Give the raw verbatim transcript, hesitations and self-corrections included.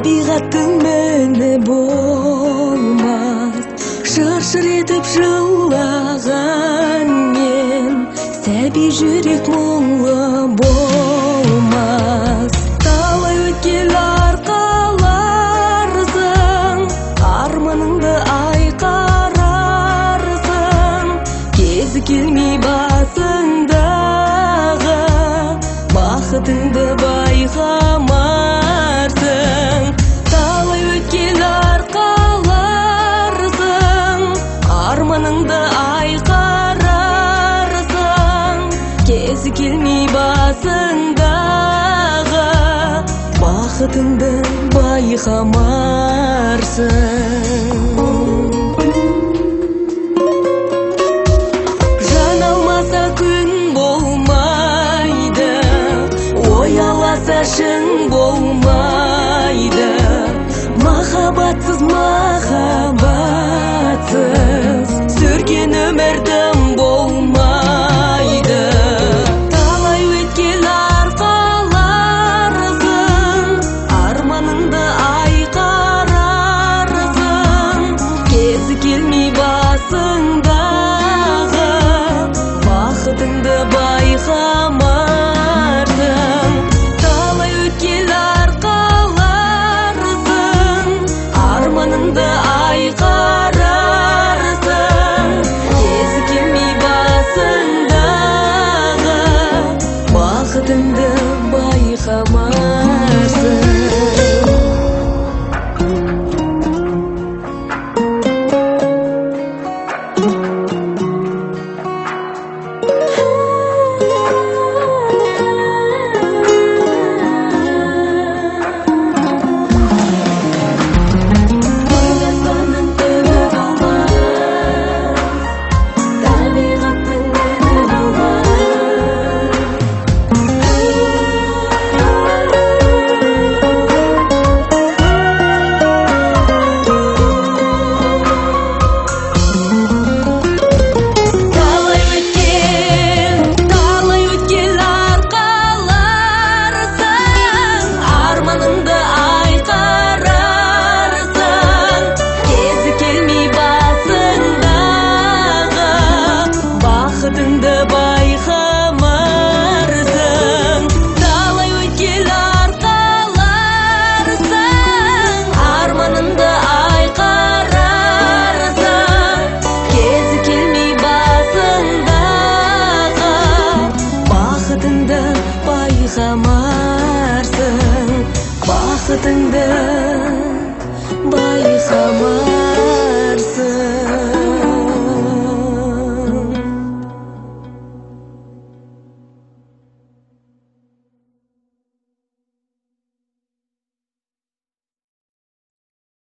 табиғаттың мәні болмас. Шыр-шыр етіп жылағанмен сәби жүрек мұңлы болмас. Талай өткел арқаларсың, арманыңды айқарарсың. Кезі келмей басыңдағы бақытыңды байқамарсың. Талай өткел арқаларсың, арманыңды айқарарсың. Кезі келмей басыңдағы бақытыңды байқамарсың. Жан алмаса күн болмайды, ояласа шын болмайды. Махаббатсыз, махаббатсыз сүрген өмірдің болмайды. Талай өткел арқаларсың, арманыңды айқарарсың. Кезі келмей басыңдағы бақытыңды байқамарсың. Талай өткел арқаларсың, арманыңды айқарарсың. Кезі келмей басыңдағы бақытыңды байқамарсың. Бақытыңды байқамарсың. Талай өткел арқаларсың, арманыңды айқарарсың. Кезі келмей басыңдағы бақытыңды байқамарсың. Бақытыңды байқамарсың.